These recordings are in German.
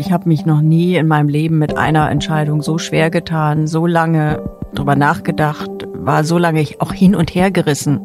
Ich habe mich noch nie in meinem Leben mit einer Entscheidung so schwer getan, so lange drüber nachgedacht, war so lange auch hin und her gerissen.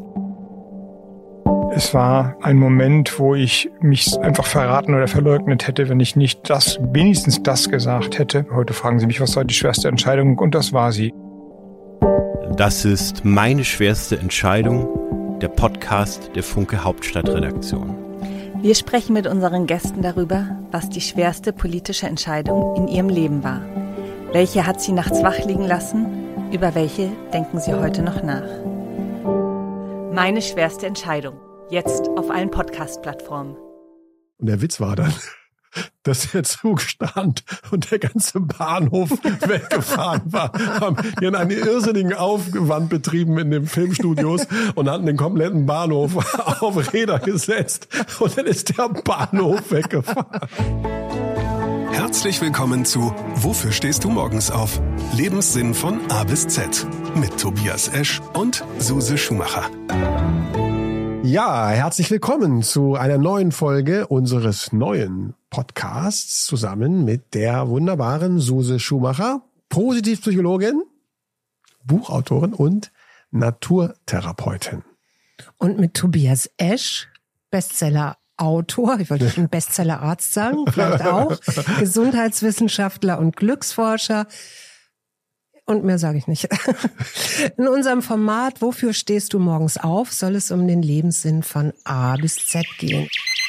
Es war ein Moment, wo ich mich einfach verraten oder verleugnet hätte, wenn ich nicht wenigstens das gesagt hätte. Heute fragen Sie mich, was war die schwerste Entscheidung? Und das war sie. Das ist meine schwerste Entscheidung, der Podcast der Funke Hauptstadtredaktion. Wir sprechen mit unseren Gästen darüber, was die schwerste politische Entscheidung in ihrem Leben war. Welche hat sie nachts wach liegen lassen? Über welche denken sie heute noch nach? Meine schwerste Entscheidung. Jetzt auf allen Podcast-Plattformen. Und der Witz war dann, dass der Zug stand und der ganze Bahnhof weggefahren war. Die haben einen irrsinnigen Aufwand betrieben in den Filmstudios und hatten den kompletten Bahnhof auf Räder gesetzt. Und dann ist der Bahnhof weggefahren. Herzlich willkommen zu Wofür stehst du morgens auf? Lebenssinn von A bis Z. Mit Tobias Esch und Suse Schumacher. Ja, herzlich willkommen zu einer neuen Folge unseres neuen Podcasts zusammen mit der wunderbaren Suse Schumacher, Positivpsychologin, Buchautorin und Naturtherapeutin. Und mit Tobias Esch, Bestsellerautor, ich wollte schon Bestsellerarzt sagen, vielleicht auch, Gesundheitswissenschaftler und Glücksforscher. Und mehr sage ich nicht. In unserem Format Wofür stehst du morgens auf, soll es um den Lebenssinn von A bis Z gehen.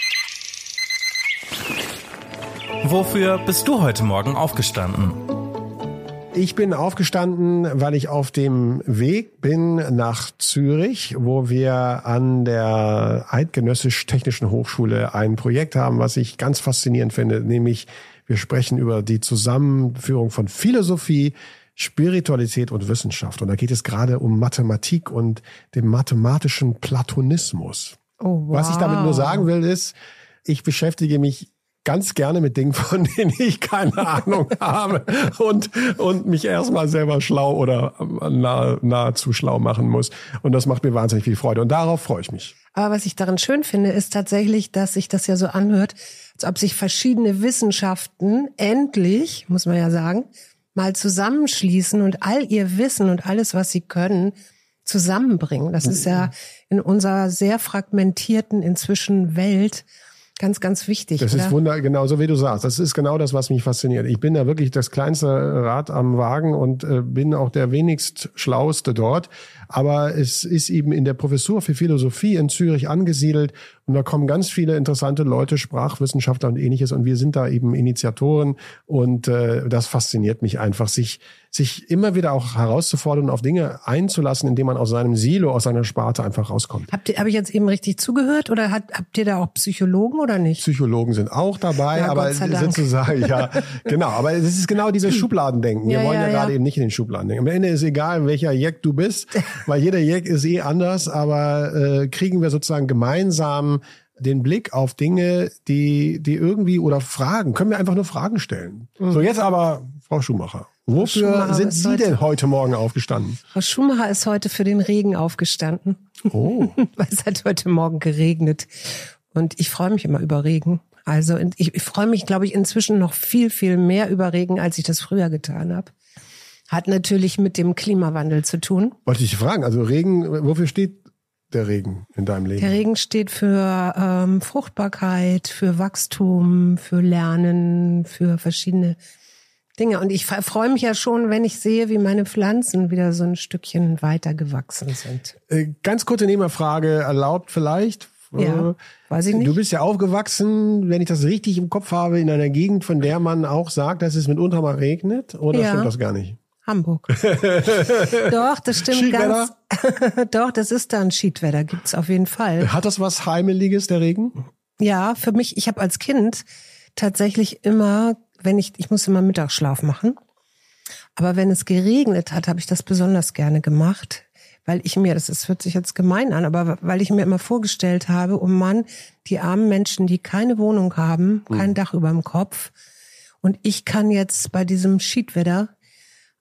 Wofür bist du heute Morgen aufgestanden? Ich bin aufgestanden, weil ich auf dem Weg bin nach Zürich, wo wir an der Eidgenössisch-Technischen Hochschule ein Projekt haben, was ich ganz faszinierend finde, nämlich wir sprechen über die Zusammenführung von Philosophie, Spiritualität und Wissenschaft. Und da geht es gerade um Mathematik und den mathematischen Platonismus. Oh, wow. Was ich damit nur sagen will, ist, ich beschäftige mich ganz gerne mit Dingen, von denen ich keine Ahnung habe und mich erstmal selber schlau oder nahezu schlau machen muss. Und das macht mir wahnsinnig viel Freude. Und darauf freue ich mich. Aber was ich daran schön finde, ist tatsächlich, dass sich das ja so anhört, als ob sich verschiedene Wissenschaften endlich, muss man ja sagen, mal zusammenschließen und all ihr Wissen und alles, was sie können, zusammenbringen. Das ist ja in unserer sehr fragmentierten inzwischen Welt ganz, ganz wichtig. Das ist genau so wie du sagst. Das ist genau das, was mich fasziniert. Ich bin da wirklich das kleinste Rad am Wagen und bin auch der wenigst Schlauste dort. Aber es ist eben in der Professur für Philosophie in Zürich angesiedelt und da kommen ganz viele interessante Leute, Sprachwissenschaftler und Ähnliches und wir sind da eben Initiatoren und das fasziniert mich einfach, sich immer wieder auch herauszufordern und auf Dinge einzulassen, indem man aus seinem Silo, aus seiner Sparte einfach rauskommt. Habe ich jetzt eben richtig zugehört oder habt ihr da auch Psychologen oder nicht? Psychologen sind auch dabei, ja, aber sozusagen, ja, genau. Aber es ist genau dieses Schubladendenken. Wir wollen ja gerade eben nicht in den Schubladen denken. Am Ende ist egal, welcher Jack du bist, weil jeder Jack ist anders, aber kriegen wir sozusagen gemeinsam den Blick auf Dinge, die irgendwie oder Fragen, können wir einfach nur Fragen stellen. So, jetzt aber, Frau Schumacher. Wofür sind Sie denn heute Morgen aufgestanden? Frau Schumacher ist heute für den Regen aufgestanden. Oh. Weil es hat heute Morgen geregnet. Und ich freue mich immer über Regen. Also ich freue mich, glaube ich, inzwischen noch viel, viel mehr über Regen, als ich das früher getan habe. Hat natürlich mit dem Klimawandel zu tun. Wollte ich fragen, also Regen, wofür steht der Regen in deinem Leben? Der Regen steht für Fruchtbarkeit, für Wachstum, für Lernen, für verschiedene Dinge. Und ich freue mich ja schon, wenn ich sehe, wie meine Pflanzen wieder so ein Stückchen weiter gewachsen sind. Ganz kurze Nebenfrage erlaubt vielleicht? Ja, weiß ich nicht. Du bist ja aufgewachsen, wenn ich das richtig im Kopf habe, in einer Gegend, von der man auch sagt, dass es mitunter mal regnet. Oder stimmt das gar nicht? Hamburg. Doch, das stimmt Schiedwetter? Doch, das ist da ein Schiedwetter, gibt's auf jeden Fall. Hat das was Heimeliges, der Regen? Ja, für mich, ich habe als Kind tatsächlich immer, ich musste immer Mittagsschlaf machen, aber wenn es geregnet hat, habe ich das besonders gerne gemacht, weil ich mir, das hört sich jetzt gemein an, aber weil ich mir immer vorgestellt habe, oh Mann, die armen Menschen, die keine Wohnung haben, kein Dach über dem Kopf und ich kann jetzt bei diesem Schiedwetter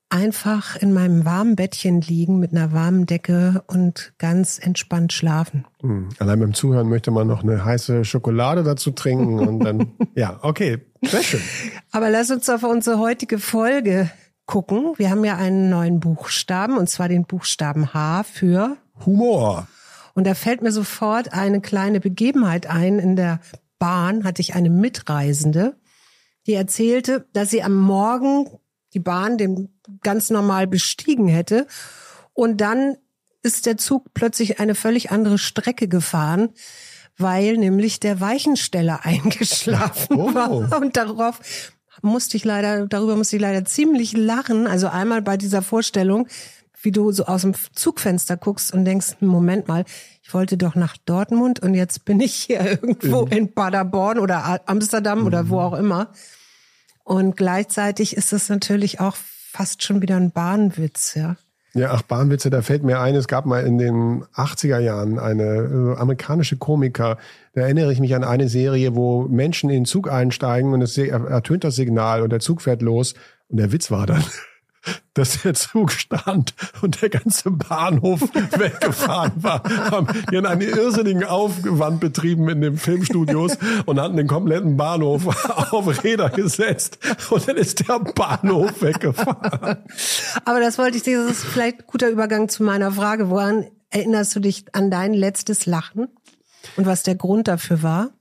einfach in meinem warmen Bettchen liegen mit einer warmen Decke und ganz entspannt schlafen. Allein beim Zuhören möchte man noch eine heiße Schokolade dazu trinken und dann, ja, okay, sehr schön. Aber lass uns auf unsere heutige Folge gucken. Wir haben ja einen neuen Buchstaben, und zwar den Buchstaben H für Humor. Und da fällt mir sofort eine kleine Begebenheit ein. In der Bahn hatte ich eine Mitreisende, die erzählte, dass sie am Morgen die Bahn ganz normal bestiegen hätte. Und dann ist der Zug plötzlich eine völlig andere Strecke gefahren, weil nämlich der Weichensteller eingeschlafen war. Und darüber musste ich leider ziemlich lachen. Also einmal bei dieser Vorstellung, wie du so aus dem Zugfenster guckst und denkst, Moment mal, ich wollte doch nach Dortmund und jetzt bin ich hier irgendwo in Paderborn oder Amsterdam oder wo auch immer. Und gleichzeitig ist das natürlich auch fast schon wieder ein Bahnwitz, ja. Ja, Bahnwitze, da fällt mir ein, es gab mal in den 80er Jahren eine amerikanische Komiker, da erinnere ich mich an eine Serie, wo Menschen in den Zug einsteigen und es ertönt das Signal und der Zug fährt los und der Witz war dann, dass der Zug stand und der ganze Bahnhof weggefahren war. Die haben einen irrsinnigen Aufwand betrieben in den Filmstudios und hatten den kompletten Bahnhof auf Räder gesetzt und dann ist der Bahnhof weggefahren. Aber das wollte ich dir, das ist vielleicht ein guter Übergang zu meiner Frage. Woran erinnerst du dich an dein letztes Lachen und was der Grund dafür war?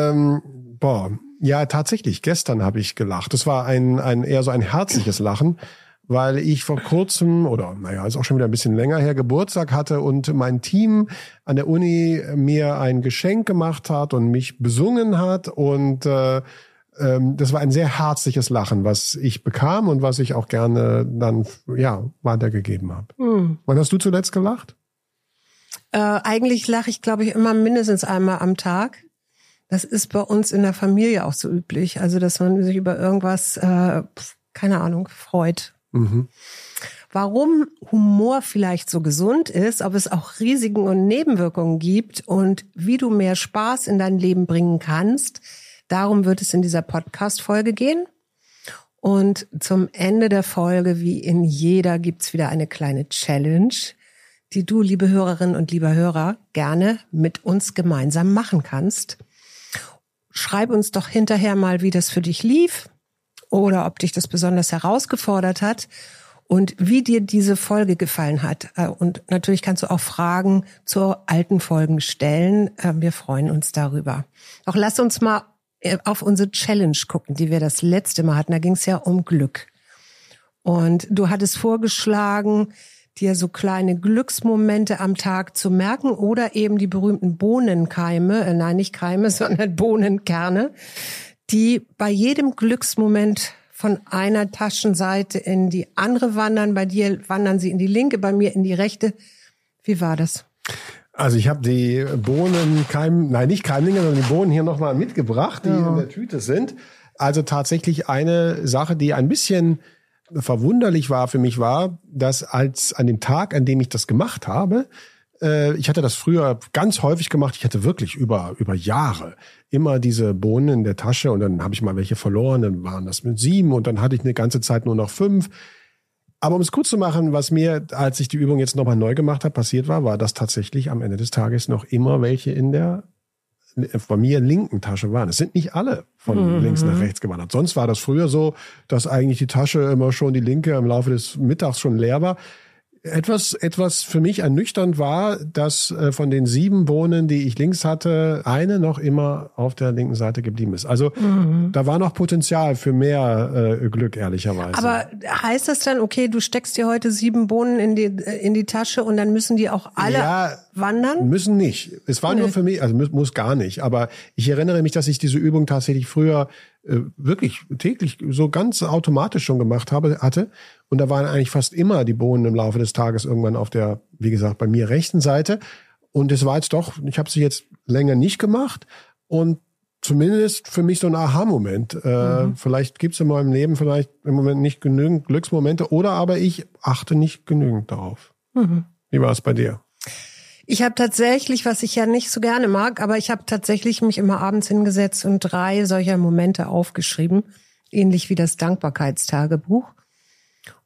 Ja, tatsächlich. Gestern habe ich gelacht. Das war eher so ein herzliches Lachen, weil ich vor kurzem, ist auch schon wieder ein bisschen länger her, Geburtstag hatte und mein Team an der Uni mir ein Geschenk gemacht hat und mich besungen hat und das war ein sehr herzliches Lachen, was ich bekam und was ich auch gerne dann weitergegeben habe. Wann hast du zuletzt gelacht? Eigentlich lache ich, glaube ich, immer mindestens einmal am Tag. Das ist bei uns in der Familie auch so üblich. Also, dass man sich über irgendwas, keine Ahnung, freut. Warum Humor vielleicht so gesund ist, ob es auch Risiken und Nebenwirkungen gibt und wie du mehr Spaß in dein Leben bringen kannst, darum wird es in dieser Podcast-Folge gehen. Und zum Ende der Folge, wie in jeder, gibt's wieder eine kleine Challenge, die du, liebe Hörerinnen und lieber Hörer, gerne mit uns gemeinsam machen kannst. Schreib uns doch hinterher mal, wie das für dich lief oder ob dich das besonders herausgefordert hat und wie dir diese Folge gefallen hat. Und natürlich kannst du auch Fragen zu alten Folgen stellen. Wir freuen uns darüber. Doch lass uns mal auf unsere Challenge gucken, die wir das letzte Mal hatten. Da ging es ja um Glück. Und du hattest vorgeschlagen, dir so kleine Glücksmomente am Tag zu merken oder eben die berühmten Bohnenkeime, nein, nicht Keime, sondern Bohnenkerne, die bei jedem Glücksmoment von einer Taschenseite in die andere wandern. Bei dir wandern sie in die linke, bei mir in die rechte. Wie war das? Also ich habe die nicht Keimlinge, sondern die Bohnen hier nochmal mitgebracht, die in der Tüte sind. Also tatsächlich eine Sache, die ein bisschen verwunderlich war für mich, war, dass an dem Tag, an dem ich das gemacht habe, ich hatte das früher ganz häufig gemacht, ich hatte wirklich über Jahre immer diese Bohnen in der Tasche und dann habe ich mal welche verloren, dann waren das mit 7 und dann hatte ich eine ganze Zeit nur noch 5. Aber um es kurz zu machen, was mir, als ich die Übung jetzt nochmal neu gemacht habe, passiert war, dass tatsächlich am Ende des Tages noch immer welche in der bei mir linken Tasche waren. Es sind nicht alle von links nach rechts gewandert. Sonst war das früher so, dass eigentlich die Tasche immer schon die linke im Laufe des Mittags schon leer war. Etwas für mich ernüchternd war, dass von den 7 Bohnen, die ich links hatte, eine noch immer auf der linken Seite geblieben ist. Also da war noch Potenzial für mehr Glück, ehrlicherweise. Aber heißt das dann, okay, du steckst dir heute 7 Bohnen in die Tasche und dann müssen die auch alle wandern? Müssen nicht. Es war nur für mich, also muss gar nicht. Aber ich erinnere mich, dass ich diese Übung tatsächlich früher wirklich täglich so ganz automatisch schon gemacht hatte. Und da waren eigentlich fast immer die Bohnen im Laufe des Tages irgendwann auf der, wie gesagt, bei mir rechten Seite. Und es war jetzt doch, ich habe sie jetzt länger nicht gemacht. Und zumindest für mich so ein Aha-Moment. Vielleicht gibt's in meinem Leben vielleicht im Moment nicht genügend Glücksmomente oder aber ich achte nicht genügend darauf. Wie war es bei dir? Ich habe tatsächlich, was ich ja nicht so gerne mag, aber ich habe tatsächlich mich immer abends hingesetzt und 3 solcher Momente aufgeschrieben, ähnlich wie das Dankbarkeitstagebuch.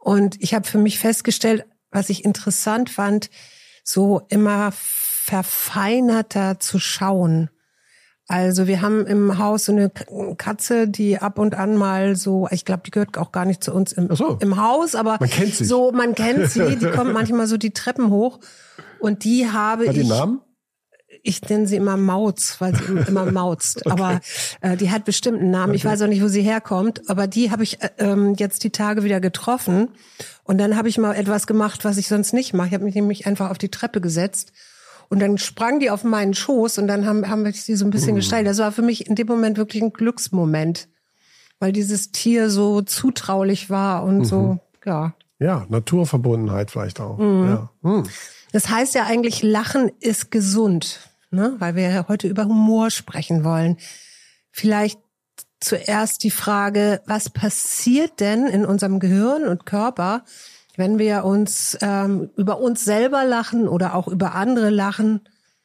Und ich habe für mich festgestellt, was ich interessant fand, so immer verfeinerter zu schauen. Also wir haben im Haus so eine Katze, die ab und an mal so, ich glaube, die gehört auch gar nicht zu uns im Haus, aber man kennt sie. So, man kennt sie, die kommt manchmal so die Treppen hoch und die habe ich... Hat die einen Namen? Ich nenne sie immer Mauz, weil sie immer mauzt. Okay. Aber die hat bestimmt einen Namen. Okay. Ich weiß auch nicht, wo sie herkommt. Aber die habe ich jetzt die Tage wieder getroffen. Und dann habe ich mal etwas gemacht, was ich sonst nicht mache. Ich habe mich nämlich einfach auf die Treppe gesetzt. Und dann sprang die auf meinen Schoß. Und dann haben wir sie so ein bisschen gestreichelt. Das war für mich in dem Moment wirklich ein Glücksmoment. Weil dieses Tier so zutraulich war und so, ja. Ja, Naturverbundenheit vielleicht auch. Ja. Das heißt ja eigentlich, Lachen ist gesund, ne? Weil wir ja heute über Humor sprechen wollen. Vielleicht zuerst die Frage, was passiert denn in unserem Gehirn und Körper, wenn wir uns über uns selber lachen oder auch über andere lachen?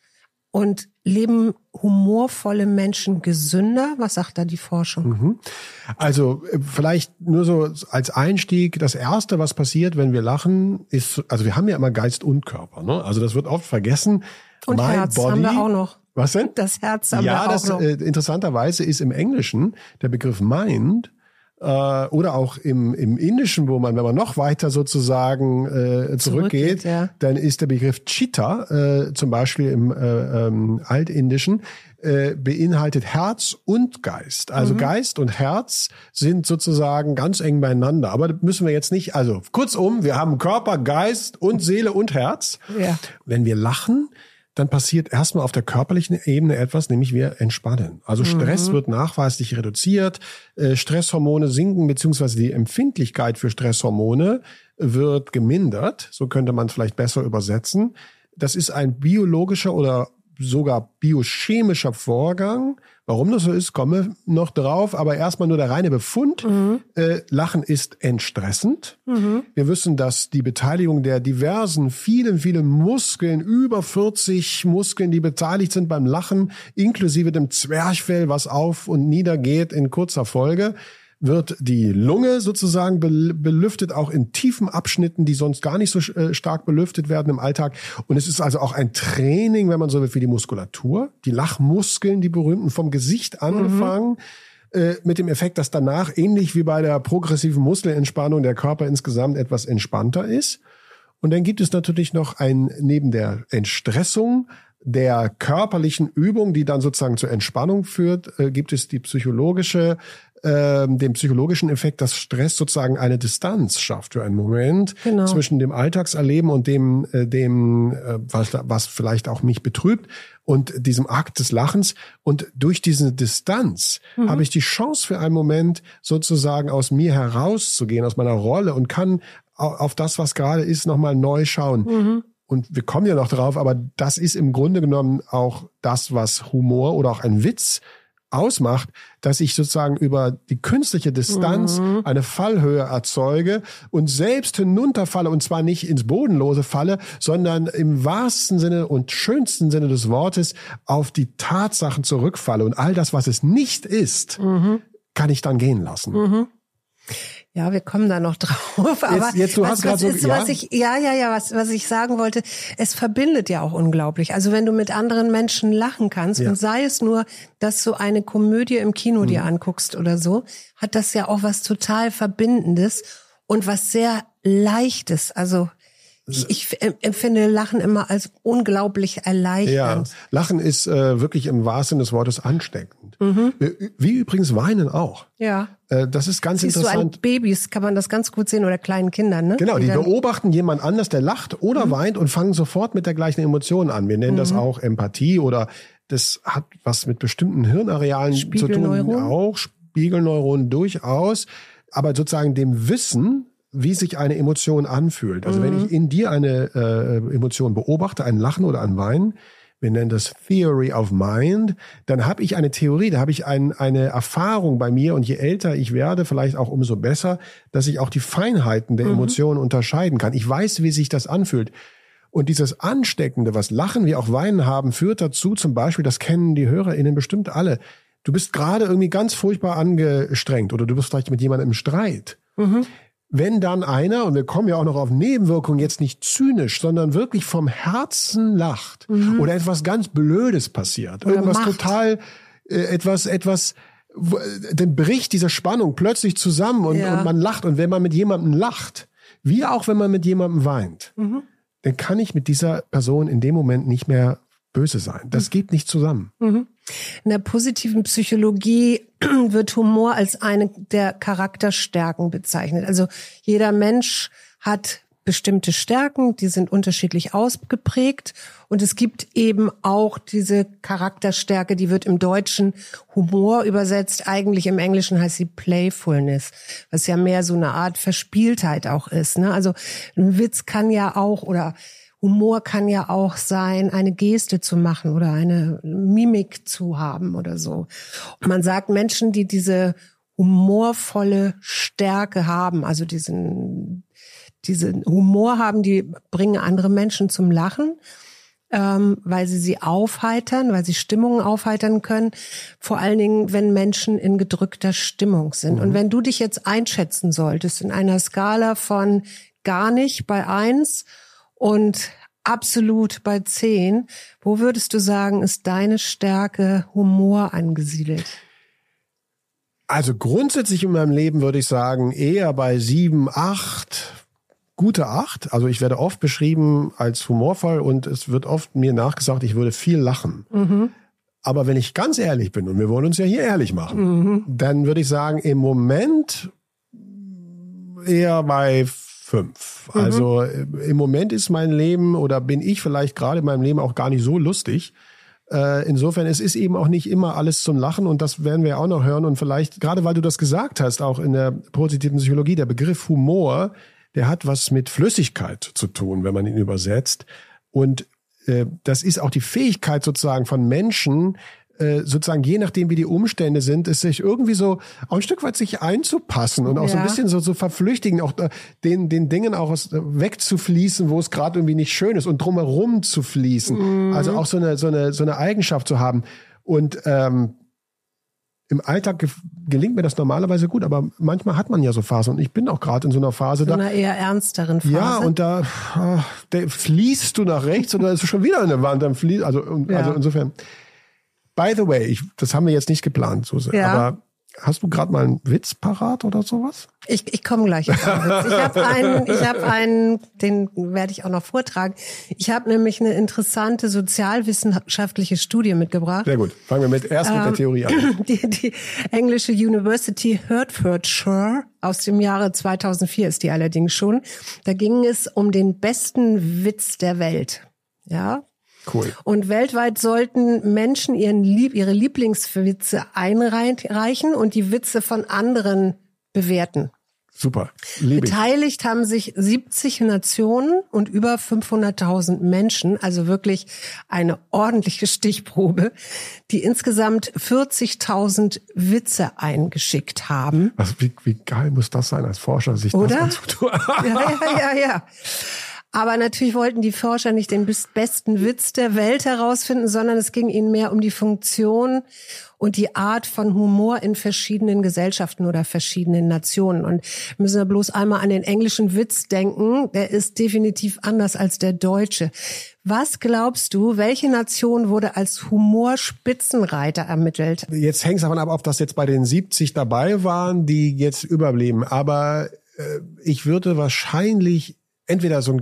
Und leben humorvolle Menschen gesünder? Was sagt da die Forschung? Also vielleicht nur so als Einstieg, das Erste, was passiert, wenn wir lachen, ist, also wir haben ja immer Geist und Körper, ne? Also das wird oft vergessen. Und Herz haben wir auch noch. Was denn? Das Herz haben wir auch noch. Interessanterweise ist im Englischen der Begriff Mind oder auch im Indischen, wo man, wenn man noch weiter sozusagen zurückgeht, ja, dann ist der Begriff Chitta, zum Beispiel im Altindischen, beinhaltet Herz und Geist. Also Geist und Herz sind sozusagen ganz eng beieinander. Aber das müssen wir jetzt nicht, also kurzum, wir haben Körper, Geist und Seele und Herz. Ja. Wenn wir lachen, dann passiert erstmal auf der körperlichen Ebene etwas, nämlich wir entspannen. Also Stress wird nachweislich reduziert, Stresshormone sinken, beziehungsweise die Empfindlichkeit für Stresshormone wird gemindert. So könnte man es vielleicht besser übersetzen. Das ist ein biologischer oder sogar biochemischer Vorgang. Warum das so ist, komme noch drauf. Aber erstmal nur der reine Befund. Lachen ist entstressend. Wir wissen, dass die Beteiligung der diversen, vielen Muskeln, über 40 Muskeln, die beteiligt sind beim Lachen, inklusive dem Zwerchfell, was auf und nieder geht in kurzer Folge, wird die Lunge sozusagen belüftet, auch in tiefen Abschnitten, die sonst gar nicht so stark belüftet werden im Alltag. Und es ist also auch ein Training, wenn man so will, für die Muskulatur. Die Lachmuskeln, die berühmten, vom Gesicht angefangen, mit dem Effekt, dass danach, ähnlich wie bei der progressiven Muskelentspannung, der Körper insgesamt etwas entspannter ist. Und dann gibt es natürlich noch neben der Entstressung, der körperlichen Übung, die dann sozusagen zur Entspannung führt, gibt es den psychologischen Effekt, dass Stress sozusagen eine Distanz schafft für einen Moment zwischen dem Alltagserleben und dem was vielleicht auch mich betrübt und diesem Akt des Lachens. Und durch diese Distanz habe ich die Chance für einen Moment sozusagen aus mir herauszugehen, aus meiner Rolle, und kann auf das, was gerade ist, nochmal neu schauen. Und wir kommen ja noch drauf, aber das ist im Grunde genommen auch das, was Humor oder auch ein Witz ausmacht, dass ich sozusagen über die künstliche Distanz eine Fallhöhe erzeuge und selbst hinunterfalle, und zwar nicht ins Bodenlose falle, sondern im wahrsten Sinne und schönsten Sinne des Wortes auf die Tatsachen zurückfalle, und all das, was es nicht ist, kann ich dann gehen lassen. Ja, wir kommen da noch drauf. Aber jetzt du hast gerade so, was ich sagen wollte, es verbindet ja auch unglaublich. Also wenn du mit anderen Menschen lachen kannst, und sei es nur, dass du eine Komödie im Kino dir anguckst oder so, hat das ja auch was total Verbindendes und was sehr Leichtes. Also ich empfinde Lachen immer als unglaublich erleichternd. Ja, Lachen ist wirklich im wahrsten Sinne des Wortes ansteckend. Wie übrigens Weinen auch. Ja. Das ist ganz interessant. Du an Babys kann man das ganz gut sehen, oder kleinen Kindern, ne? Genau, die beobachten jemand anders, der lacht oder weint, und fangen sofort mit der gleichen Emotion an. Wir nennen das auch Empathie, oder das hat was mit bestimmten Hirnarealen zu tun. Auch Spiegelneuronen durchaus. Aber sozusagen dem Wissen, wie sich eine Emotion anfühlt. Also wenn ich in dir eine Emotion beobachte, ein Lachen oder ein Weinen, wir nennen das Theory of Mind, dann habe ich eine Theorie, da habe ich eine Erfahrung bei mir, und je älter ich werde, vielleicht auch umso besser, dass ich auch die Feinheiten der Emotionen unterscheiden kann. Ich weiß, wie sich das anfühlt. Und dieses Ansteckende, was Lachen wie auch Weinen haben, führt dazu zum Beispiel, das kennen die HörerInnen bestimmt alle, du bist gerade irgendwie ganz furchtbar angestrengt oder du bist vielleicht mit jemandem im Streit. wenn dann einer, und wir kommen ja auch noch auf Nebenwirkungen, jetzt nicht zynisch, sondern wirklich vom Herzen lacht oder etwas ganz Blödes passiert, oder irgendwas macht. total, dann bricht diese Spannung plötzlich zusammen und man lacht. Und wenn man mit jemandem lacht, wie auch wenn man mit jemandem weint, dann kann ich mit dieser Person in dem Moment nicht mehr böse sein. Das geht nicht zusammen. In der positiven Psychologie wird Humor als eine der Charakterstärken bezeichnet. Also jeder Mensch hat bestimmte Stärken, die sind unterschiedlich ausgeprägt. Und es gibt eben auch diese Charakterstärke, die wird im Deutschen Humor übersetzt. Eigentlich im Englischen heißt sie Playfulness, was ja mehr so eine Art Verspieltheit auch ist, ne? Also ein Witz kann ja auch, oder Humor kann ja auch sein, eine Geste zu machen oder eine Mimik zu haben oder so. Und man sagt, Menschen, die diese humorvolle Stärke haben, also diesen Humor haben, die bringen andere Menschen zum Lachen, weil sie aufheitern, weil sie Stimmungen aufheitern können. Vor allen Dingen, wenn Menschen in gedrückter Stimmung sind. Und wenn du dich jetzt einschätzen solltest in einer Skala von gar nicht bei 1 und absolut bei 10, wo würdest du sagen, ist deine Stärke Humor angesiedelt? Also grundsätzlich in meinem Leben würde ich sagen, eher bei 7, 8, gute 8. Also ich werde oft beschrieben als humorvoll und es wird oft mir nachgesagt, ich würde viel lachen. Aber wenn ich ganz ehrlich bin, und wir wollen uns ja hier ehrlich machen, dann würde ich sagen, im Moment eher bei 5. Also im Moment ist mein Leben oder bin ich vielleicht gerade in meinem Leben auch gar nicht so lustig. Insofern, es ist eben auch nicht immer alles zum Lachen und das werden wir auch noch hören. Und vielleicht, gerade weil du das gesagt hast, auch in der positiven Psychologie, der Begriff Humor, der hat was mit Flüssigkeit zu tun, wenn man ihn übersetzt. Und das ist auch die Fähigkeit sozusagen von Menschen, sozusagen je nachdem, wie die Umstände sind, ist sich irgendwie so auch ein Stück weit sich einzupassen und auch so ein bisschen so verflüchtigen, auch den Dingen auch wegzufließen, wo es gerade irgendwie nicht schön ist und drumherum zu fließen. Also auch so eine Eigenschaft zu haben. Und im Alltag gelingt mir das normalerweise gut, aber manchmal hat man ja so Phasen und ich bin auch gerade in so einer Phase. In einer eher ernsteren Phase. Ja, und da fließt du nach rechts und da ist du schon wieder an der Wand. Dann also insofern. By the way, das haben wir jetzt nicht geplant, Suse, aber hast du gerade mal einen Witz parat oder sowas? Ich komme gleich auf einen Witz. Ich habe einen, den werde ich auch noch vortragen. Ich habe nämlich eine interessante sozialwissenschaftliche Studie mitgebracht. Sehr gut. Fangen wir erst mit der Theorie an. Die englische University Hertfordshire aus dem Jahre 2004 ist die allerdings schon. Da ging es um den besten Witz der Welt. Ja. Cool. Und weltweit sollten Menschen ihre Lieblingswitze einreichen und die Witze von anderen bewerten. Super. Lieb ich. Beteiligt haben sich 70 Nationen und über 500.000 Menschen, also wirklich eine ordentliche Stichprobe, die insgesamt 40.000 Witze eingeschickt haben. Also wie geil muss das sein, als Forscher sich Oder? das anzutun? Ja. Aber natürlich wollten die Forscher nicht den besten Witz der Welt herausfinden, sondern es ging ihnen mehr um die Funktion und die Art von Humor in verschiedenen Gesellschaften oder verschiedenen Nationen. Und müssen wir bloß einmal an den englischen Witz denken. Der ist definitiv anders als der deutsche. Was glaubst du, welche Nation wurde als Humorspitzenreiter ermittelt? Jetzt hängt es davon ab, ob das jetzt bei den 70 dabei waren, die jetzt überblieben. Aber ich würde wahrscheinlich entweder so einen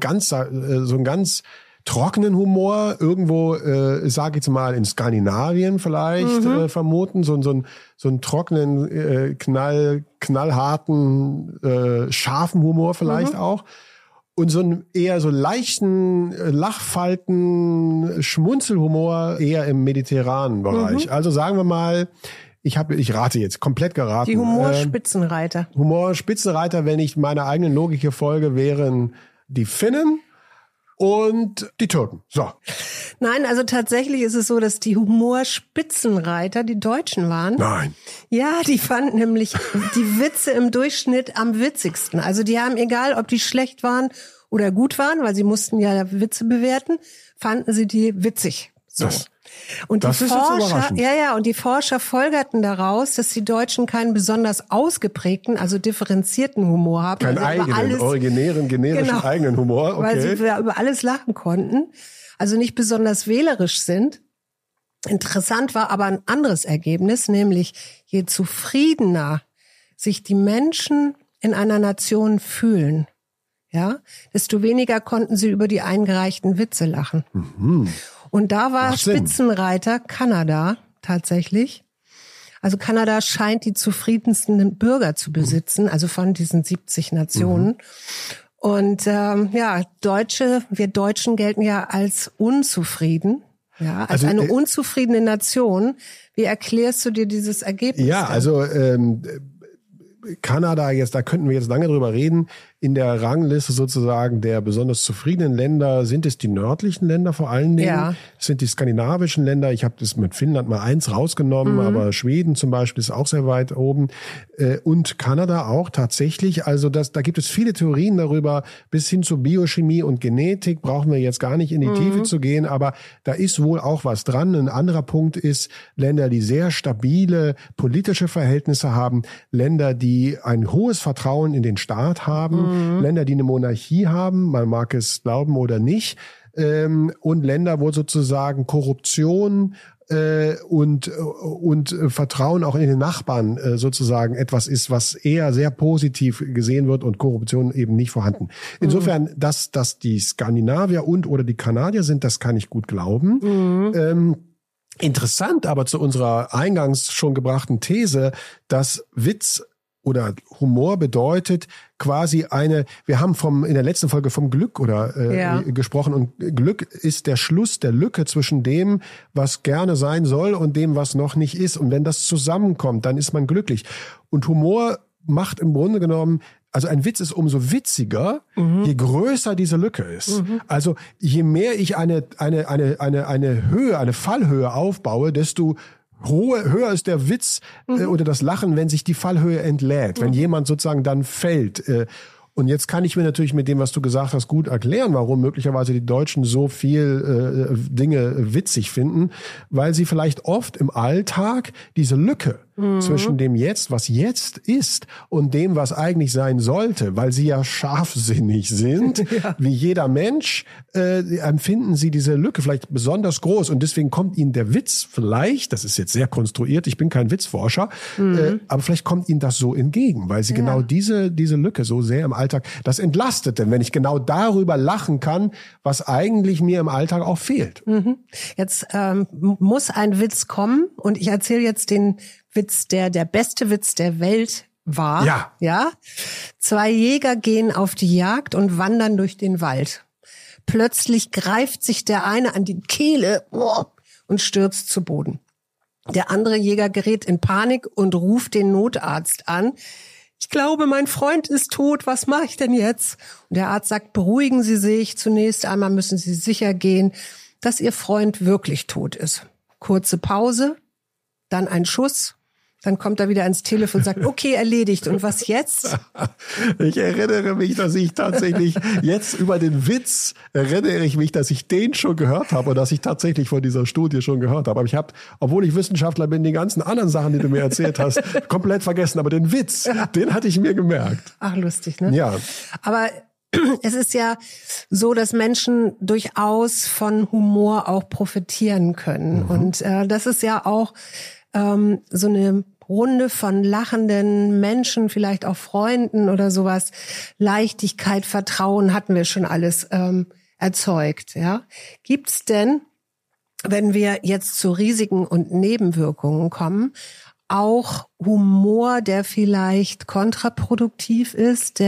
ganz trockenen Humor irgendwo, sage ich jetzt mal, in Skandinavien vielleicht vermuten, so einen trockenen, knallharten, scharfen Humor vielleicht auch. Und so einen eher so leichten Lachfalten, Schmunzelhumor eher im mediterranen Bereich. Also sagen wir mal, ich rate jetzt, komplett geraten. Die Humorspitzenreiter. Humorspitzenreiter, wenn ich meiner eigenen Logik hier folge, wären die Finnen und die Türken. So. Nein, also tatsächlich ist es so, dass die Humorspitzenreiter die Deutschen waren. Nein. Ja, die fanden nämlich die Witze im Durchschnitt am witzigsten. Also die haben, egal ob die schlecht waren oder gut waren, weil sie mussten ja Witze bewerten, fanden sie die witzig. So. Und das die ist jetzt Forscher, überraschend. und die Forscher folgerten daraus, dass die Deutschen keinen besonders ausgeprägten, also differenzierten Humor haben. Keinen also eigenen, originären, generischen eigenen Humor. Okay. Weil sie über alles lachen konnten. Also nicht besonders wählerisch sind. Interessant war aber ein anderes Ergebnis, nämlich je zufriedener sich die Menschen in einer Nation fühlen, ja, desto weniger konnten sie über die eingereichten Witze lachen. Mhm. Und da war Spitzenreiter Kanada tatsächlich. Also Kanada scheint die zufriedensten Bürger zu besitzen, also von diesen 70 Nationen. Mhm. Und wir Deutschen gelten ja als unzufrieden. Ja, als eine unzufriedene Nation. Wie erklärst du dir dieses Ergebnis? Ja, also Kanada jetzt, da könnten wir jetzt lange drüber reden. In der Rangliste sozusagen der besonders zufriedenen Länder sind es die nördlichen Länder vor allen Dingen. Ja. Es sind die skandinavischen Länder. Ich habe das mit Finnland mal 1 rausgenommen, aber Schweden zum Beispiel ist auch sehr weit oben. Und Kanada auch tatsächlich. Also da gibt es viele Theorien darüber. Bis hin zu Biochemie und Genetik brauchen wir jetzt gar nicht in die Tiefe zu gehen. Aber da ist wohl auch was dran. Ein anderer Punkt ist Länder, die sehr stabile politische Verhältnisse haben. Länder, die ein hohes Vertrauen in den Staat haben. Länder, die eine Monarchie haben, man mag es glauben oder nicht, und Länder, wo sozusagen Korruption und Vertrauen auch in den Nachbarn sozusagen etwas ist, was eher sehr positiv gesehen wird und Korruption eben nicht vorhanden. Insofern, dass die Skandinavier oder die Kanadier sind, das kann ich gut glauben. Interessant aber zu unserer eingangs schon gebrachten These, dass Witz oder Humor bedeutet quasi wir haben in der letzten Folge vom Glück gesprochen, und Glück ist der Schluss der Lücke zwischen dem, was gerne sein soll, und dem, was noch nicht ist. Und wenn das zusammenkommt, dann ist man glücklich. Und Humor macht im Grunde genommen, also ein Witz ist umso witziger, je größer diese Lücke ist. Also je mehr ich eine Fallhöhe aufbaue, desto höher ist der Witz oder das Lachen, wenn sich die Fallhöhe entlädt, wenn jemand sozusagen dann fällt. Und jetzt kann ich mir natürlich mit dem, was du gesagt hast, gut erklären, warum möglicherweise die Deutschen so viel Dinge witzig finden, weil sie vielleicht oft im Alltag diese Lücke zwischen dem Jetzt, was jetzt ist, und dem, was eigentlich sein sollte, weil sie ja scharfsinnig sind, wie jeder Mensch, empfinden sie diese Lücke vielleicht besonders groß, und deswegen kommt ihnen der Witz vielleicht, das ist jetzt sehr konstruiert, ich bin kein Witzforscher, aber vielleicht kommt ihnen das so entgegen, weil sie genau diese Lücke so sehr im Alltag, das entlastet, denn wenn ich genau darüber lachen kann, was eigentlich mir im Alltag auch fehlt. Jetzt muss ein Witz kommen, und ich erzähle jetzt den Witz, der beste Witz der Welt war. Ja. 2 Jäger gehen auf die Jagd und wandern durch den Wald. Plötzlich greift sich der eine an die Kehle und stürzt zu Boden. Der andere Jäger gerät in Panik und ruft den Notarzt an. Ich glaube, mein Freund ist tot. Was mache ich denn jetzt? Und der Arzt sagt, beruhigen Sie sich. Zunächst einmal müssen Sie sicher gehen, dass Ihr Freund wirklich tot ist. Kurze Pause, dann ein Schuss. Dann kommt er wieder ans Telefon und sagt, okay, erledigt. Und was jetzt? Ich erinnere mich, dass ich tatsächlich jetzt über den Witz dass ich den schon gehört habe und dass ich tatsächlich von dieser Studie schon gehört habe. Aber ich habe, obwohl ich Wissenschaftler bin, die ganzen anderen Sachen, die du mir erzählt hast, komplett vergessen. Aber den Witz, den hatte ich mir gemerkt. Ach, lustig, ne? Ja. Aber es ist ja so, dass Menschen durchaus von Humor auch profitieren können. Und das ist ja auch so eine Runde von lachenden Menschen, vielleicht auch Freunden oder sowas. Leichtigkeit, Vertrauen hatten wir schon alles erzeugt. Ja, gibt's denn, wenn wir jetzt zu Risiken und Nebenwirkungen kommen, auch Humor, der vielleicht kontraproduktiv ist,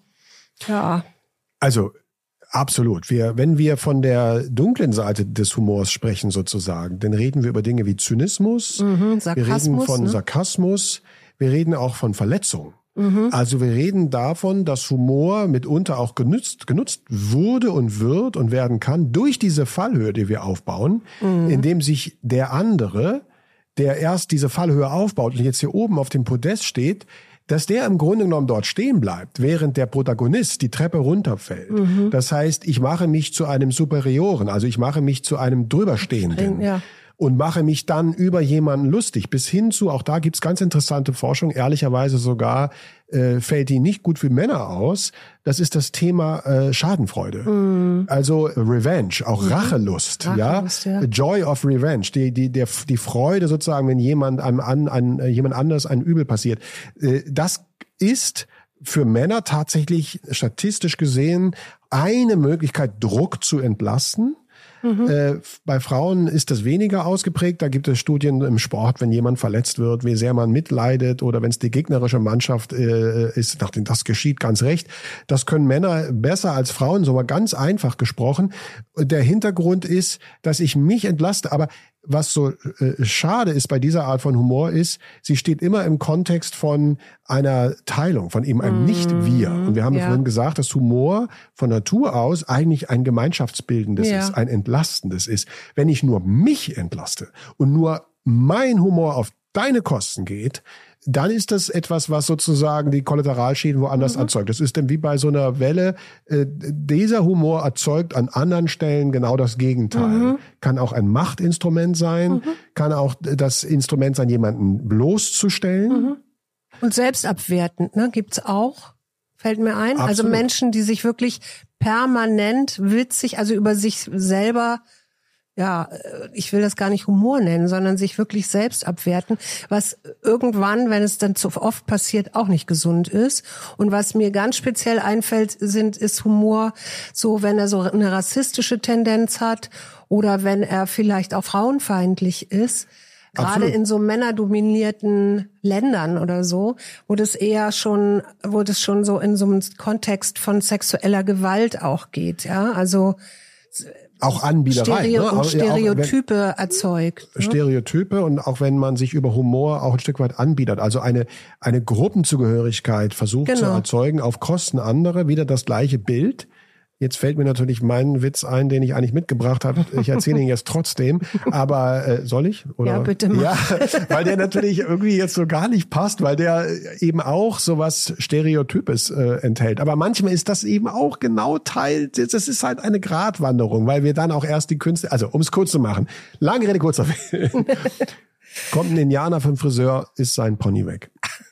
Also absolut. Wenn wir von der dunklen Seite des Humors sprechen sozusagen, dann reden wir über Dinge wie Zynismus, Sarkasmus, wir reden von Sarkasmus, wir reden auch von Verletzung. Also wir reden davon, dass Humor mitunter auch genutzt wurde und wird und werden kann durch diese Fallhöhe, die wir aufbauen, indem sich der andere, der erst diese Fallhöhe aufbaut und jetzt hier oben auf dem Podest steht, dass der im Grunde genommen dort stehen bleibt, während der Protagonist die Treppe runterfällt. Das heißt, ich mache mich zu einem Superioren, also ich mache mich zu einem Drüberstehenden. und mache mich dann über jemanden lustig. Bis hin zu, auch da gibt's ganz interessante Forschung, ehrlicherweise sogar fällt die nicht gut für Männer aus. Das ist das Thema Schadenfreude. Also Revenge, auch Rachelust, ja? Joy of Revenge, die Freude sozusagen, wenn jemand jemand anders ein Übel passiert. Das ist für Männer tatsächlich statistisch gesehen eine Möglichkeit, Druck zu entlasten. Bei Frauen ist das weniger ausgeprägt. Da gibt es Studien im Sport, wenn jemand verletzt wird, wie sehr man mitleidet oder wenn es die gegnerische Mannschaft ist, nachdem das geschieht, ganz recht. Das können Männer besser als Frauen, so mal ganz einfach gesprochen. Der Hintergrund ist, dass ich mich entlaste, aber was so schade ist bei dieser Art von Humor ist, sie steht immer im Kontext von einer Teilung, von eben einem Nicht-Wir. Und wir haben ja vorhin gesagt, dass Humor von Natur aus eigentlich ein gemeinschaftsbildendes ist, ein entlastendes ist. Wenn ich nur mich entlaste und nur mein Humor auf deine Kosten geht, dann ist das etwas, was sozusagen die Kollateralschäden woanders erzeugt. Das ist dann wie bei so einer Welle. Dieser Humor erzeugt an anderen Stellen genau das Gegenteil. Kann auch ein Machtinstrument sein, kann auch das Instrument sein, jemanden bloßzustellen. Und selbstabwertend, ne, gibt's auch, fällt mir ein. Absolut. Also Menschen, die sich wirklich permanent witzig, also über sich selber, ja, ich will das gar nicht Humor nennen, sondern sich wirklich selbst abwerten, was irgendwann, wenn es dann zu oft passiert, auch nicht gesund ist. Und was mir ganz speziell einfällt, ist Humor, so wenn er so eine rassistische Tendenz hat oder wenn er vielleicht auch frauenfeindlich ist. Gerade in so männerdominierten Ländern oder so, wo das schon so in so einem Kontext von sexueller Gewalt auch geht, ja, also auch Anbiederei. Und Stereotype erzeugt. Stereotype und auch wenn man sich über Humor auch ein Stück weit anbietet. Also eine Gruppenzugehörigkeit versucht zu erzeugen auf Kosten anderer. Wieder das gleiche Bild. Jetzt fällt mir natürlich mein Witz ein, den ich eigentlich mitgebracht habe. Ich erzähle ihn jetzt trotzdem. Aber soll ich? Oder? Ja, bitte mal. Ja, weil der natürlich irgendwie jetzt so gar nicht passt, weil der eben auch sowas Stereotypes enthält. Aber manchmal ist das eben auch genau Teil, das ist halt eine Gratwanderung, weil wir dann auch erst die Künste, also um es kurz zu machen, lange Rede, kurzer Sinn. Kommt ein Indianer vom Friseur, ist sein Pony weg.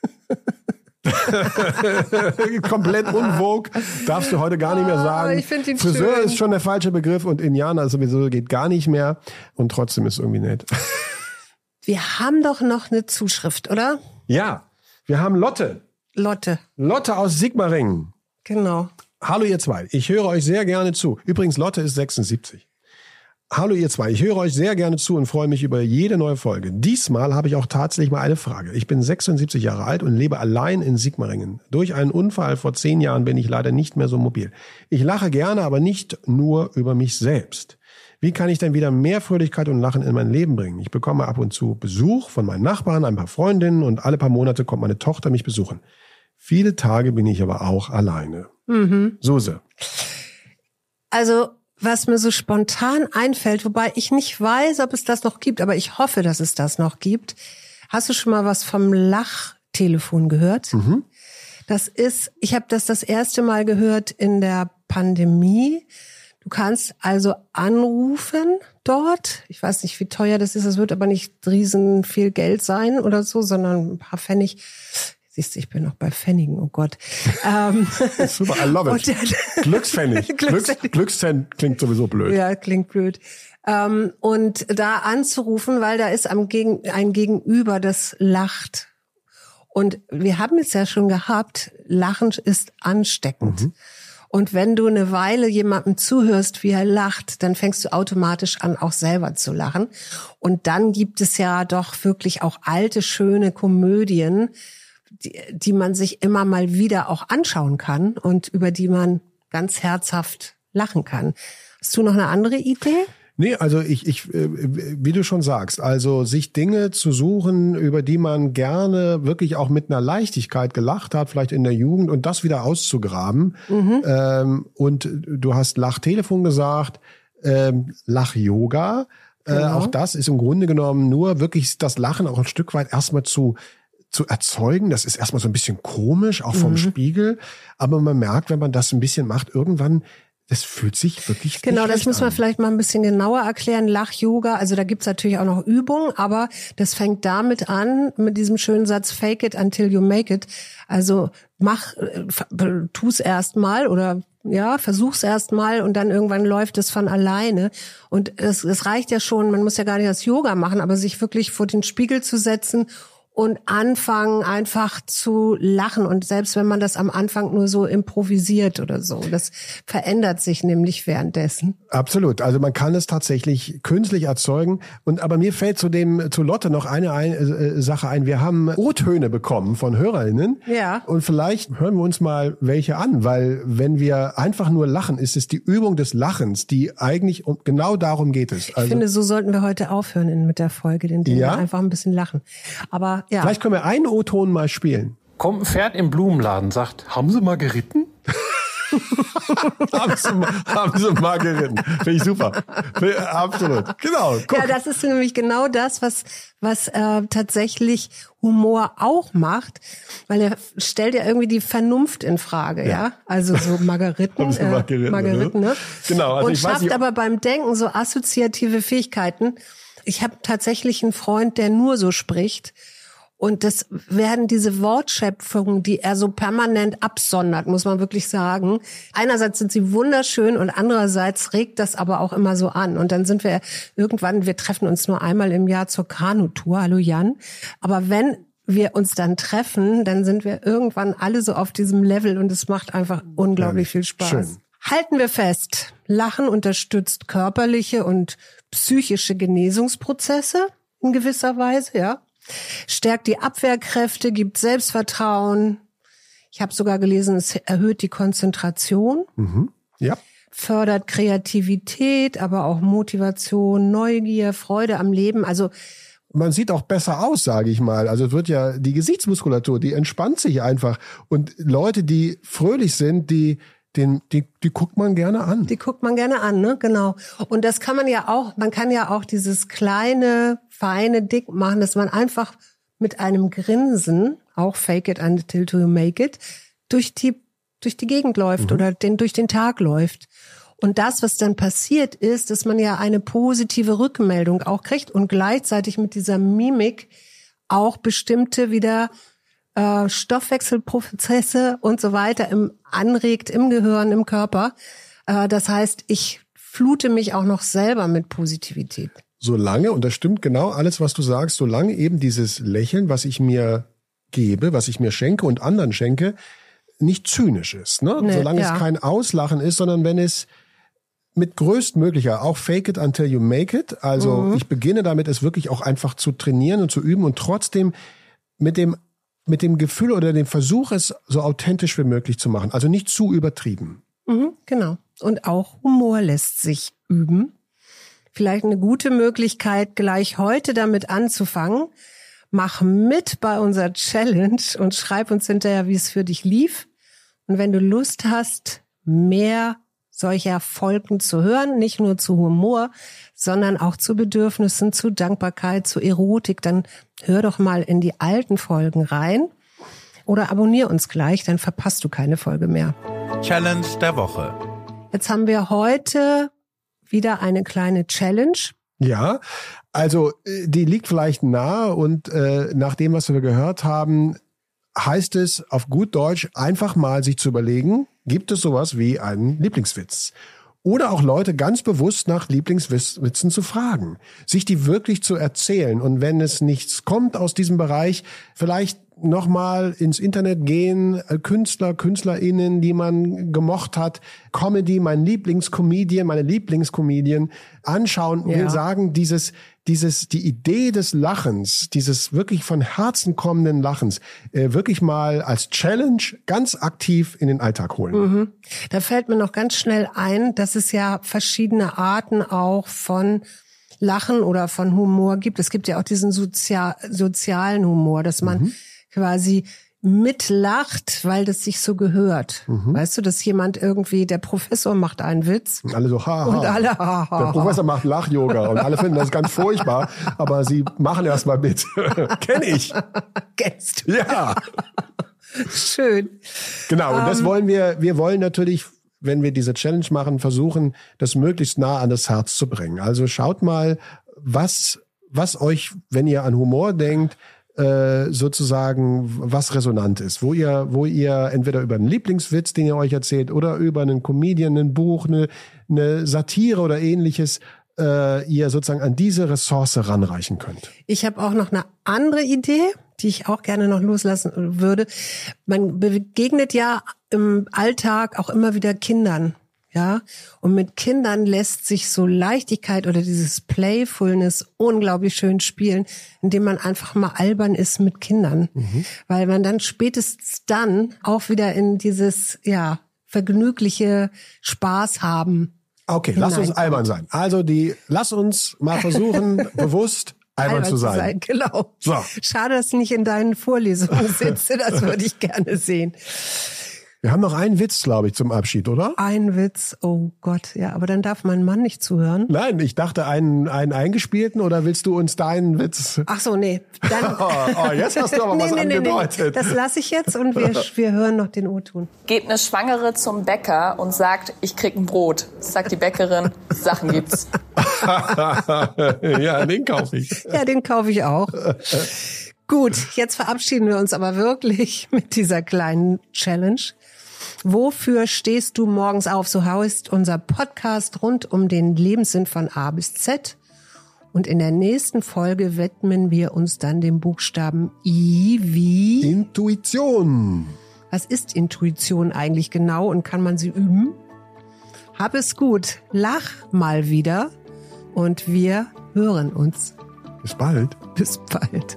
Komplett unvogue, darfst du heute gar nicht mehr sagen. Ich find ihn Friseur schön. Ist schon der falsche Begriff und Indianer sowieso geht gar nicht mehr und trotzdem ist irgendwie nett. Wir haben doch noch eine Zuschrift, oder? Ja, wir haben Lotte aus Sigmaringen. Genau. Hallo ihr zwei, ich höre euch sehr gerne zu. Übrigens, Lotte ist 76. Hallo ihr zwei, ich höre euch sehr gerne zu und freue mich über jede neue Folge. Diesmal habe ich auch tatsächlich mal eine Frage. Ich bin 76 Jahre alt und lebe allein in Sigmaringen. Durch einen Unfall vor 10 Jahren bin ich leider nicht mehr so mobil. Ich lache gerne, aber nicht nur über mich selbst. Wie kann ich denn wieder mehr Fröhlichkeit und Lachen in mein Leben bringen? Ich bekomme ab und zu Besuch von meinen Nachbarn, ein paar Freundinnen und alle paar Monate kommt meine Tochter mich besuchen. Viele Tage bin ich aber auch alleine. Suse. Also was mir so spontan einfällt, wobei ich nicht weiß, ob es das noch gibt, aber ich hoffe, dass es das noch gibt. Hast du schon mal was vom Lachtelefon gehört? Ich habe das erste Mal gehört in der Pandemie. Du kannst also anrufen dort. Ich weiß nicht, wie teuer das ist. Es wird aber nicht riesen viel Geld sein oder so, sondern ein paar Pfennig. Siehst du, ich bin noch bei Pfennigen, oh Gott. Super, I love it. Glückspfennig. Glückcent klingt sowieso blöd. Ja, klingt blöd. Und da anzurufen, weil da ist ein Gegenüber, das lacht. Und wir haben es ja schon gehabt, Lachen ist ansteckend. Und wenn du eine Weile jemandem zuhörst, wie er lacht, dann fängst du automatisch an, auch selber zu lachen. Und dann gibt es ja doch wirklich auch alte, schöne Komödien, die man sich immer mal wieder auch anschauen kann und über die man ganz herzhaft lachen kann. Hast du noch eine andere Idee? Nee, also ich wie du schon sagst, also sich Dinge zu suchen, über die man gerne wirklich auch mit einer Leichtigkeit gelacht hat, vielleicht in der Jugend, und das wieder auszugraben. Und du hast Lachtelefon gesagt, Lach-Yoga. Genau. Auch das ist im Grunde genommen nur wirklich das Lachen auch ein Stück weit erstmal zu erzeugen. Das ist erstmal so ein bisschen komisch, auch vom Spiegel. Aber man merkt, wenn man das ein bisschen macht, irgendwann das fühlt sich wirklich Genau, nicht das muss man an. vielleicht mal ein bisschen genauer erklären. Lach-Yoga, also da gibt's natürlich auch noch Übungen, aber das fängt damit an, mit diesem schönen Satz, fake it until you make it. Also tu's erst mal oder ja, versuch's erst mal und dann irgendwann läuft es von alleine. Und es reicht ja schon, man muss ja gar nicht das Yoga machen, aber sich wirklich vor den Spiegel zu setzen und anfangen einfach zu lachen. Und selbst wenn man das am Anfang nur so improvisiert oder so, das verändert sich nämlich währenddessen. Absolut. Also man kann es tatsächlich künstlich erzeugen. Aber mir fällt zu Lotte noch eine Sache ein. Wir haben O-Töne bekommen von HörerInnen. Ja. Und vielleicht hören wir uns mal welche an, weil wenn wir einfach nur lachen, ist es die Übung des Lachens, die eigentlich, und genau darum geht es. Also, Ich finde, so sollten wir heute aufhören mit der Folge, indem wir einfach ein bisschen lachen. Aber ja. Vielleicht können wir einen O-Ton mal spielen. Kommt ein Pferd im Blumenladen, sagt, haben Sie mal geritten? haben Sie mal geritten. Finde ich super. Absolut. Genau. Guck. Ja, das ist nämlich genau das, was tatsächlich Humor auch macht, weil er stellt ja irgendwie die Vernunft in Frage, ja? Also so Margeriten, ne? Genau. Also und ich weiß schafft nicht, aber beim Denken so assoziative Fähigkeiten. Ich habe tatsächlich einen Freund, der nur so spricht. Und das werden diese Wortschöpfungen, die er so permanent absondert, muss man wirklich sagen. Einerseits sind sie wunderschön und andererseits regt das aber auch immer so an. Und dann sind wir irgendwann, wir treffen uns nur einmal im Jahr zur Kanutour. Hallo Jan. Aber wenn wir uns dann treffen, dann sind wir irgendwann alle so auf diesem Level und es macht einfach unglaublich viel Spaß. Schön. Halten wir fest, Lachen unterstützt körperliche und psychische Genesungsprozesse in gewisser Weise, ja. Stärkt die Abwehrkräfte, gibt Selbstvertrauen. Ich habe sogar gelesen, es erhöht die Konzentration. Ja. Fördert Kreativität, aber auch Motivation, Neugier, Freude am Leben. Also man sieht auch besser aus, sage ich mal. Also es wird ja die Gesichtsmuskulatur, die entspannt sich einfach. Und Leute, die fröhlich sind, die guckt man gerne an. Die guckt man gerne an, ne? Genau. Und das kann man kann ja auch dieses kleine, feine Dick machen, dass man einfach mit einem Grinsen, auch fake it until you make it, durch die Gegend läuft oder durch den Tag läuft. Und das, was dann passiert ist, dass man ja eine positive Rückmeldung auch kriegt und gleichzeitig mit dieser Mimik auch bestimmte wieder Stoffwechselprozesse und so weiter anregt im Gehirn, im Körper. Das heißt, ich flute mich auch noch selber mit Positivität. Solange, und das stimmt genau alles, was du sagst, solange eben dieses Lächeln, was ich mir gebe, was ich mir schenke und anderen schenke, nicht zynisch ist. Ne? Nee, solange es kein Auslachen ist, sondern wenn es mit größtmöglicher, auch fake it until you make it. Also ich beginne damit, es wirklich auch einfach zu trainieren und zu üben und trotzdem mit dem Gefühl oder dem Versuch, es so authentisch wie möglich zu machen. Also nicht zu übertrieben. Genau. Und auch Humor lässt sich üben. Vielleicht eine gute Möglichkeit, gleich heute damit anzufangen. Mach mit bei unserer Challenge und schreib uns hinterher, wie es für dich lief. Und wenn du Lust hast, mehr solcher Folgen zu hören, nicht nur zu Humor, sondern auch zu Bedürfnissen, zu Dankbarkeit, zu Erotik, dann hör doch mal in die alten Folgen rein oder abonnier uns gleich, dann verpasst du keine Folge mehr. Challenge der Woche. Jetzt haben wir heute wieder eine kleine Challenge. Ja, also die liegt vielleicht nahe und nach dem, was wir gehört haben, heißt es auf gut Deutsch einfach mal sich zu überlegen, gibt es sowas wie einen Lieblingswitz? Oder auch Leute ganz bewusst nach Lieblingswitzen zu fragen, sich die wirklich zu erzählen. Und wenn es nichts kommt aus diesem Bereich, vielleicht nochmal ins Internet gehen, Künstler, KünstlerInnen, die man gemocht hat, Comedy, mein Lieblingscomedian, meine Lieblingscomedian anschauen und will sagen, die Idee des Lachens, dieses wirklich von Herzen kommenden Lachens, wirklich mal als Challenge ganz aktiv in den Alltag holen. Da fällt mir noch ganz schnell ein, dass es ja verschiedene Arten auch von Lachen oder von Humor gibt. Es gibt ja auch diesen sozialen Humor, dass man quasi mitlacht, weil das sich so gehört. Weißt du, dass jemand irgendwie, der Professor macht einen Witz. Und alle so, ha, ha. Und alle, ha, ha. Der Professor macht Lach-Yoga und alle finden das ganz furchtbar, aber sie machen erst mal mit. Kenn ich. Kennst du? Ja. Schön. Genau, und das wollen wir wollen natürlich wenn wir diese Challenge machen, versuchen, das möglichst nah an das Herz zu bringen. Also schaut mal, was euch, wenn ihr an Humor denkt, sozusagen was resonant ist, wo ihr entweder über einen Lieblingswitz, den ihr euch erzählt, oder über einen Comedian, ein Buch, eine Satire oder ähnliches, ihr sozusagen an diese Ressource ranreichen könnt. Ich habe auch noch eine andere Idee, die ich auch gerne noch loslassen würde. Man begegnet ja im Alltag auch immer wieder Kindern. Ja, und mit Kindern lässt sich so Leichtigkeit oder dieses Playfulness unglaublich schön spielen, indem man einfach mal albern ist mit Kindern. Weil man dann spätestens dann auch wieder in dieses, vergnügliche Spaß haben. Okay, lass uns albern sein. Also lass uns mal versuchen, bewusst albern zu sein. Genau. So. Schade, dass ich nicht in deinen Vorlesungen sitze, das würde ich gerne sehen. Wir haben noch einen Witz, glaube ich, zum Abschied, oder? Ein Witz, oh Gott, ja, aber dann darf mein Mann nicht zuhören. Nein, ich dachte einen eingespielten, oder willst du uns deinen Witz? Ach so, nee. Dann Jetzt hast du aber was angedeutet. Das lasse ich jetzt und wir hören noch den O-Ton. Geht eine Schwangere zum Bäcker und sagt, ich krieg ein Brot. Sagt die Bäckerin, Sachen gibt's. Ja, den kaufe ich. Ja, den kaufe ich auch. Gut, jetzt verabschieden wir uns aber wirklich mit dieser kleinen Challenge. Wofür stehst du morgens auf? So heißt unser Podcast rund um den Lebenssinn von A bis Z. Und in der nächsten Folge widmen wir uns dann dem Buchstaben I wie Intuition. Was ist Intuition eigentlich genau und kann man sie üben? Hab es gut, lach mal wieder und wir hören uns. Bis bald. Bis bald.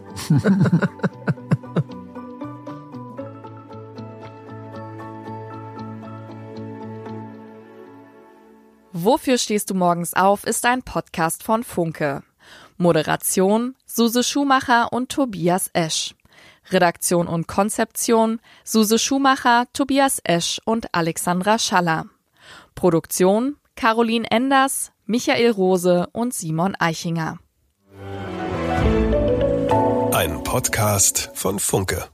Wofür stehst du morgens auf ist ein Podcast von Funke. Moderation Suse Schumacher und Tobias Esch. Redaktion und Konzeption Suse Schumacher, Tobias Esch und Alexandra Schaller. Produktion Caroline Enders, Michael Rose und Simon Eichinger. Ein Podcast von Funke.